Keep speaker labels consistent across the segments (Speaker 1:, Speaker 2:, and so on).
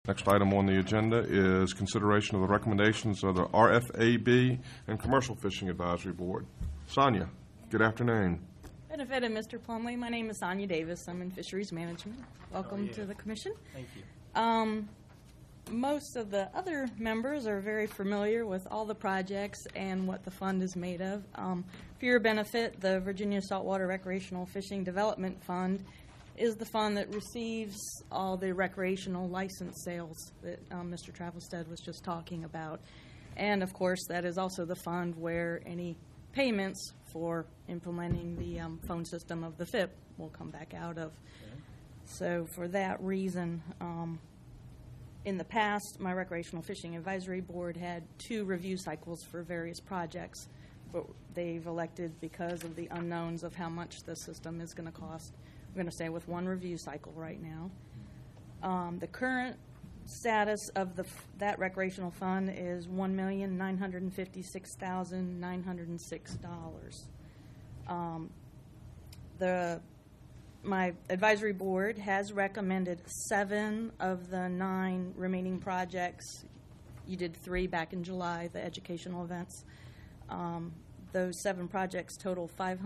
Speaker 1: Next item on the agenda is consideration of the recommendations of the RFAB and Commercial Fishing Advisory Board. Sonia, good afternoon.
Speaker 2: Benefit of Mr. Plumley. My name is Sonia Davis. I'm in Fisheries Management. Welcome to the Commission.
Speaker 3: Thank you.
Speaker 2: Most of the other members are very familiar with all the projects and what the fund is made of. For your benefit, the Virginia Saltwater Recreational Fishing Development Fund is the fund that receives all the recreational license sales that Mr. Travelstead was just talking about. And, of course, that is also the fund where any payments for implementing the phone system of the FIP will come back out of. Okay. So for that reason, in the past, my Recreational Fishing Advisory Board had 2 review cycles for various projects, but they've elected, because of the unknowns of how much the system is going to cost, we're going to stay with 1 review cycle right now. The current status of that recreational fund is $1,956,906. My advisory board has recommended 7 of the 9 remaining projects. You did 3 back in July, the educational events. Those 7 projects total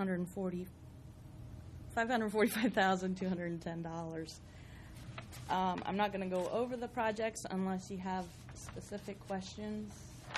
Speaker 2: $545,210. I'm not going to go over the projects unless you have specific questions.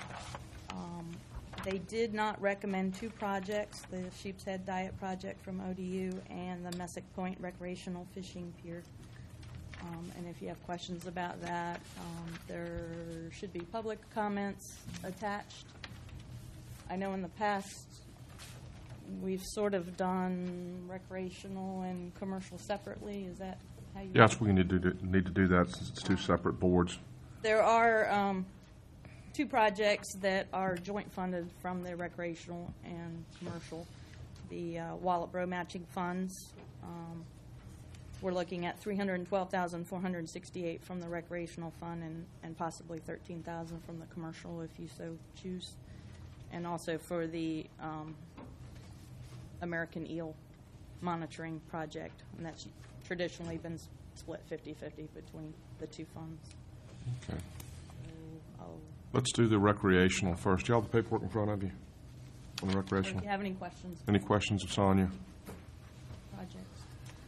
Speaker 2: They did not recommend 2 projects, the Sheep's Head Diet Project from ODU and the Messick Point Recreational Fishing Pier. And if you have questions about that, there should be public comments attached. I know in the past we've sort of done recreational and commercial separately. Is that how you?
Speaker 1: Yes, we need to do that since it's 2 separate boards.
Speaker 2: There are 2 projects that are joint funded from the recreational and commercial. The Wallop-Roe matching funds. We're looking at $312,468 from the recreational fund and possibly $13,000 from the commercial if you so choose. And also for the American Eel Monitoring Project, and that's traditionally been split 50-50 between the 2 funds.
Speaker 1: Okay. Let's do the recreational first. Do you have the paperwork in front of you on the recreational?
Speaker 2: Do you have any questions?
Speaker 1: Any questions of Sonia?
Speaker 2: Projects.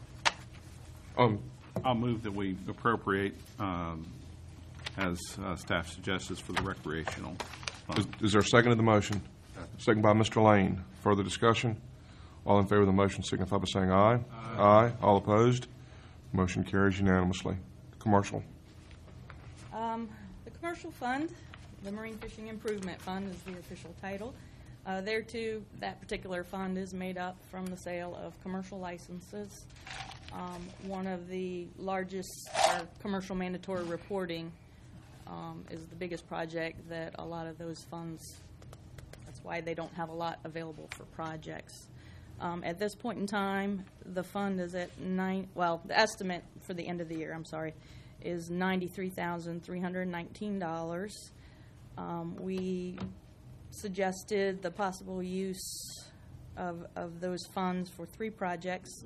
Speaker 4: I'll move that we appropriate as staff suggests for the recreational fund.
Speaker 1: Is there a second to the motion? Second by Mr. Lane. Further discussion? All in favor of the motion signify by saying aye. Aye. All opposed? Motion carries unanimously. Commercial.
Speaker 2: The commercial fund, the Marine Fishing Improvement Fund is the official title. There too, that particular fund is made up from the sale of commercial licenses. One of the largest commercial mandatory reporting is the biggest project that a lot of those funds, that's why they don't have a lot available for projects. At this point in time, the fund is at the estimate for the end of the year, is $93,319. We suggested the possible use of those funds for 3 projects.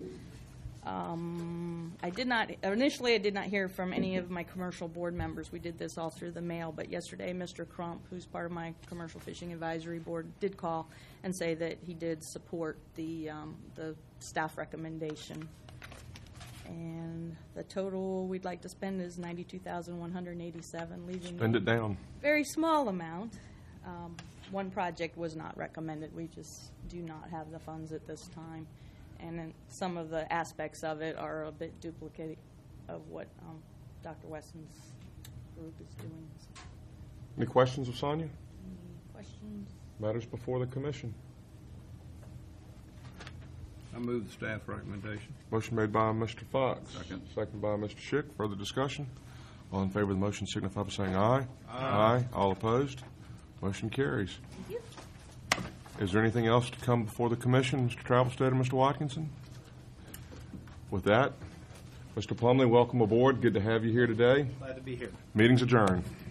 Speaker 2: Initially I did not hear from any of my commercial board members. We did this all through the mail, but yesterday Mr. Crump, who's part of my Commercial Fishing Advisory Board, did call and say that he did support the staff recommendation. And the total we'd like to spend is $92,187, leaving
Speaker 1: Spend it down.
Speaker 2: Very small amount. 1 project was not recommended. We just do not have the funds at this time. And then some of the aspects of it are a bit duplicative of what Dr. Wesson's group is doing.
Speaker 1: Any questions of Sonia?
Speaker 2: Any questions?
Speaker 1: Matters before the commission.
Speaker 4: I move the staff recommendation.
Speaker 1: Motion made by Mr. Fox.
Speaker 4: Second.
Speaker 1: Second by Mr. Schick. Further discussion? All in favor of the motion signify by saying aye. Aye. All opposed? Motion carries.
Speaker 2: Thank you.
Speaker 1: Is there anything else to come before the commission, Mr. Travelstead or Mr. Watkinson? With that, Mr. Plumley, welcome aboard. Good to have you here today.
Speaker 3: Glad to be here.
Speaker 1: Meeting's adjourned.